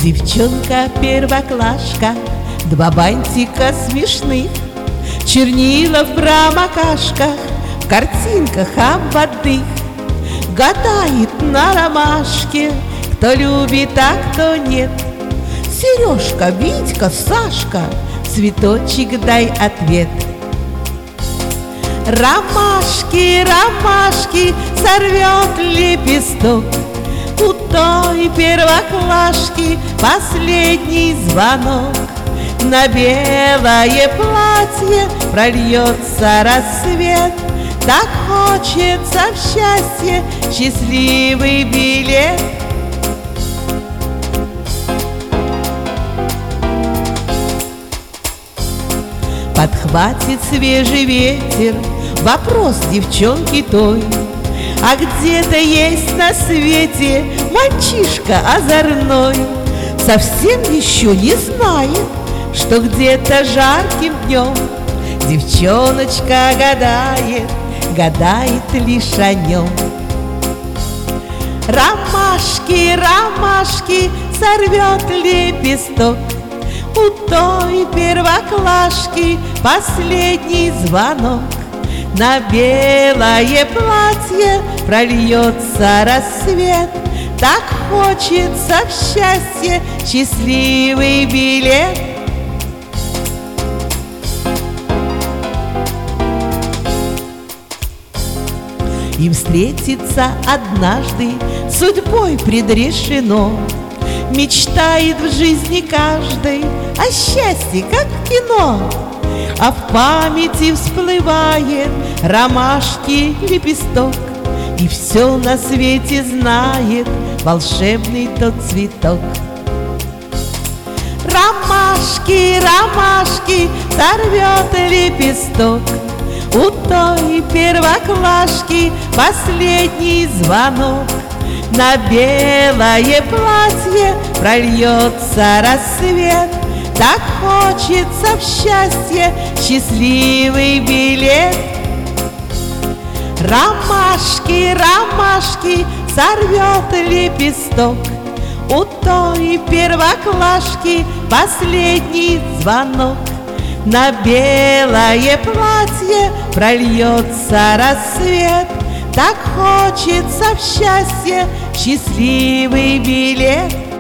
Девчонка-первоклашка, два бантика смешных, чернила в промокашках, в картинках обводных. Гадает на ромашке, кто любит, а кто нет. Сережка, Витька, Сашка, цветочек, дай ответ. Ромашки, ромашки, сорвет лепесток, у той первоклашки последний звонок. На белое платье прольется рассвет, так хочется в счастье счастливый билет. Подхватит свежий ветер вопрос девчонки той: а где-то есть на свете мальчишка озорной, совсем еще не знает, что где-то жарким днем девчоночка гадает, гадает лишь о нем. Ромашки, ромашки, сорвет лепесток, у той первоклашки последний звонок. На белое платье прольется рассвет, так хочется в счастье счастливый билет. Им встретиться однажды судьбой предрешено, мечтает в жизни каждой о счастье, как в кино. А в памяти всплывает ромашки лепесток, и все на свете знает волшебный тот цветок. Ромашки, ромашки, сорвет лепесток, у той первоклашки последний звонок. На белое платье прольется рассвет, так хочется в счастье счастливый билет. Ромашки, ромашки, сорвет лепесток, у той первоклашки последний звонок. На белое платье прольется рассвет, так хочется в счастье счастливый билет.